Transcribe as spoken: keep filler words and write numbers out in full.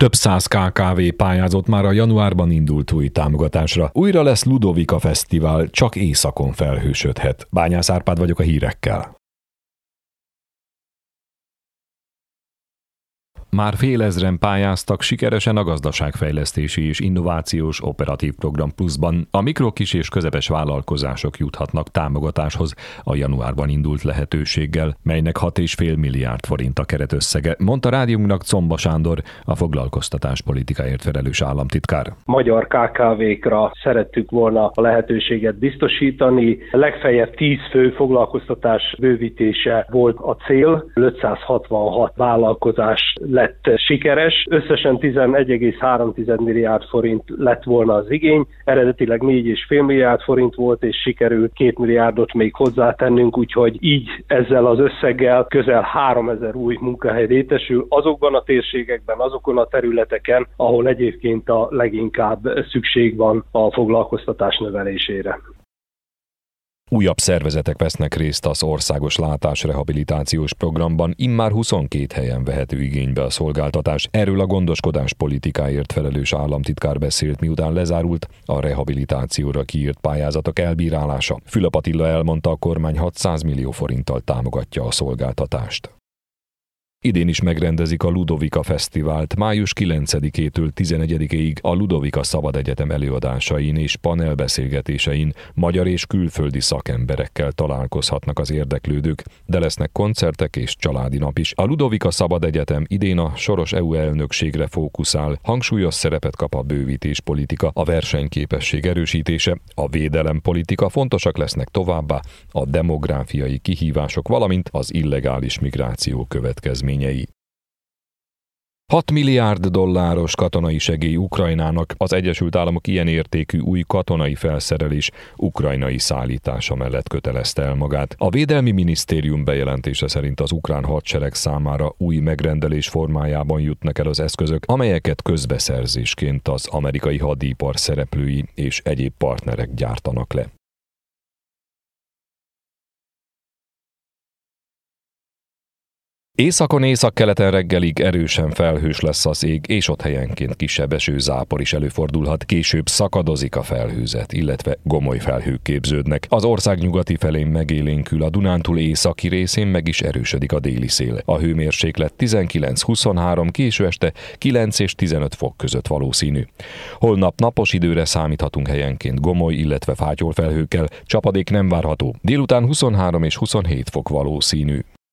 Több száz ká ká vé pályázott már a januárban indult új támogatásra. Újra lesz Ludovika Fesztivál, csak északon felhősödhet. Bányász Árpád vagyok a hírekkel. Már félezren pályáztak sikeresen a gazdaságfejlesztési és innovációs operatív program pluszban. A mikro, kis és közepes vállalkozások juthatnak támogatáshoz a januárban indult lehetőséggel, melynek hat egész öt milliárd forint a keretösszege, mondta rádiónknak Comba Sándor, a foglalkoztatáspolitikáért felelős államtitkár. Magyar ká ká vékra szerettük volna a lehetőséget biztosítani. Legfeljebb tíz fő foglalkoztatás bővítése volt a cél. ötszázhatvanhat vállalkozás lett sikeres. Összesen tizenegy egész három milliárd forint lett volna az igény. Eredetileg négy egész öt milliárd forint volt, és sikerült két milliárdot még hozzátennünk, úgyhogy így ezzel az összeggel közel háromezer új munkahely létesül azokban a térségekben, azokon a területeken, ahol egyébként a leginkább szükség van a foglalkoztatás növelésére. Újabb szervezetek vesznek részt az országos látásrehabilitációs programban, immár huszonkét helyen vehető igénybe a szolgáltatás. Erről a gondoskodás politikáért felelős államtitkár beszélt, miután lezárult a rehabilitációra kiírt pályázatok elbírálása. Fülöp Attila elmondta, a kormány hatszáz millió forinttal támogatja a szolgáltatást. Idén is megrendezik a Ludovika Fesztivált. Május kilencedikétől tizenegyedikéig a Ludovika Szabad Egyetem előadásain és panelbeszélgetésein magyar és külföldi szakemberekkel találkozhatnak az érdeklődők, de lesznek koncertek és családi nap is. A Ludovika Szabad Egyetem idén a soros é u elnökségre fókuszál, hangsúlyos szerepet kap a bővítéspolitika, a versenyképesség erősítése, a védelempolitika, fontosak lesznek továbbá a demográfiai kihívások, valamint az illegális migráció következményei. hat milliárd dolláros katonai segély Ukrajnának, az Egyesült Államok ilyen értékű új katonai felszerelés ukrajnai szállítása mellett kötelezte el magát. A Védelmi Minisztérium bejelentése szerint az ukrán hadsereg számára új megrendelés formájában jutnak el az eszközök, amelyeket közbeszerzésként az amerikai hadipar szereplői és egyéb partnerek gyártanak le. Északon északkeleten reggelig erősen felhős lesz az ég, és ott helyenként kisebb esőzápor is előfordulhat. Később szakadozik a felhőzet, illetve gomoly felhők képződnek. Az ország nyugati felén megélénkül, a Dunántúl északi részén meg is erősödik a déli szél. A hőmérséklet tizenkilenc-huszonhárom, késő este kilenc és tizenöt fok között valószínű. Holnap napos időre számíthatunk helyenként gomoly, illetve fátyolfelhőkkel, csapadék nem várható. Délután huszonhárom és huszonhét fok valószínű.